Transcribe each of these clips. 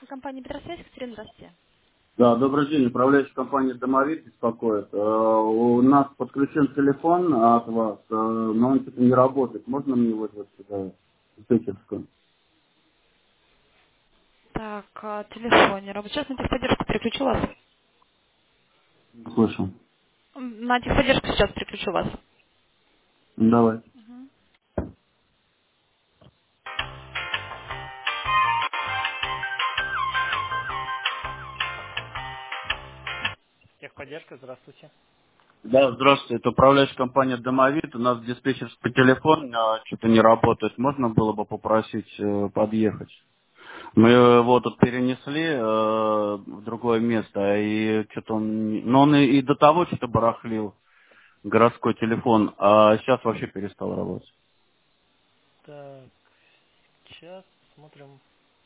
Компания Петросвязь, Екатерина, здравствуйте. Да, добрый день. Управляющая компания «Домовик» беспокоит. У нас подключен телефон от вас, но он что-то не работает. Можно мне вызвать сюда диспетчерскую? Так, телефон не работает. Сейчас на техподдержку переключу вас. Слышу. На техподдержку сейчас переключу вас. Ну, давай. Техподдержка, здравствуйте. Да, здравствуйте. Это управляющая компания «Домовик». У нас диспетчерский телефон что-то не работает. Можно было бы попросить подъехать? Мы его тут перенесли в другое место, и что-то он... Ну, он и до того что-то барахлил, городской телефон, а сейчас вообще перестал работать. Так, сейчас смотрим.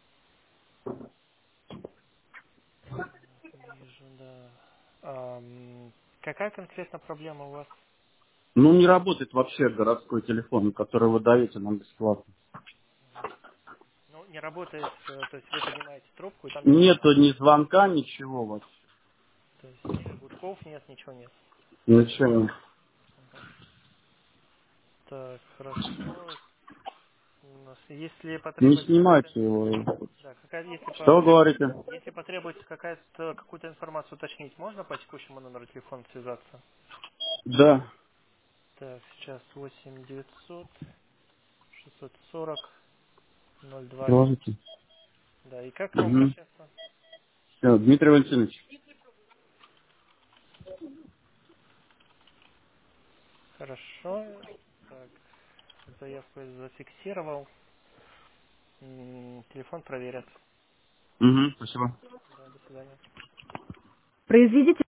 Вижу, да. Какая конкретно проблема у вас? Ну, не работает вообще городской телефон, который вы даете нам бесплатно. Ну, не работает, то есть вы поднимаете трубку, и там ничего нет. Нету ни звонка, ничего вообще. То есть ни гудков нет, ничего нет. Ничего нет. Ага. Так, хорошо. Если Не потребуется какая-то... снимайте его. Да, если Что говорите? если потребуется какую-то информацию уточнить, можно по текущему номеру телефона связаться? Да, Так, сейчас 8 900 640 02. положите. Да, и как вам Угу. обращаться? Все, Дмитрий Валентинович. Хорошо. Так, заявку я зафиксировал. Телефон проверят. Угу, спасибо. Да, до свидания. Произведите